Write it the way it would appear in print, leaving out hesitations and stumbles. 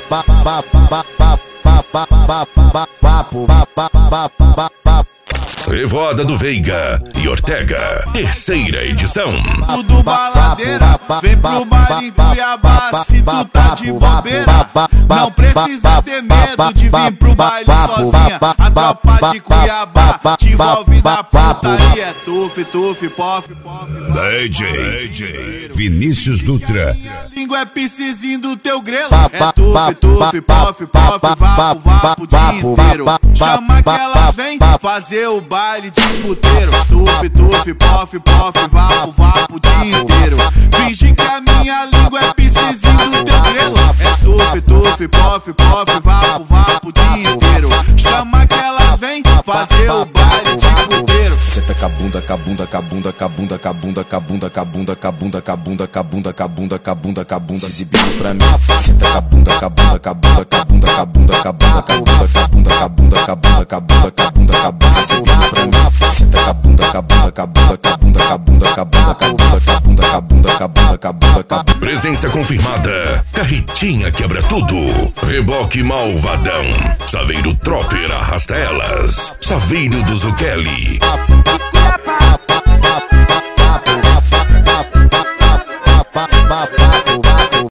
Revoada do Veiga e Ortega, terceira edição. Tudo baladeira, vem pro baile em Cuiabá. Se tu tá de bobeira, não precisa ter medo de vir pro baile sozinha. A tropa de Cuiabá te envolve da putaria. É tuf, tuf, pof, pof. DJ Vinícius Dutra. Língua é piscizinho do teu grelo. É tuf, tuf, pof, pof, vapo, vapo o dia inteiro. Chama que elas vêm fazer o baile de puteiro. Tuf, tuf, pof, pof, vapo, vapo o dia inteiro. Finge que a minha língua é piscizinho do teu grelo. É tuf, tuf, pof, pof, vapo, vapo o dia inteiro. Chama que elas vêm fazer o baile de puteiro. Senta cabunda, cabunda, cabunda, cabunda, cabunda, cabunda, cabunda, cabunda, cabunda, cabunda, cabunda, cabunda, cabunda, se exibindo pra mim. Senta cabunda, cabunda, cabunda, cabunda, cabunda, cabunda, cabunda, cabunda, cabunda, cabunda, cabunda, cabunda, cabunda, se exibindo pra mim. Senta cabunda, cabunda, cabunda, cabunda, cabunda, cabunda, cabunda, cabunda, cabunda, cabunda, cabunda, cabunda. Presença confirmada. Carretinha quebra tudo. Reboque malvadão. Saveiro Tropper arrasta elas. Saveiro do Zuchelli.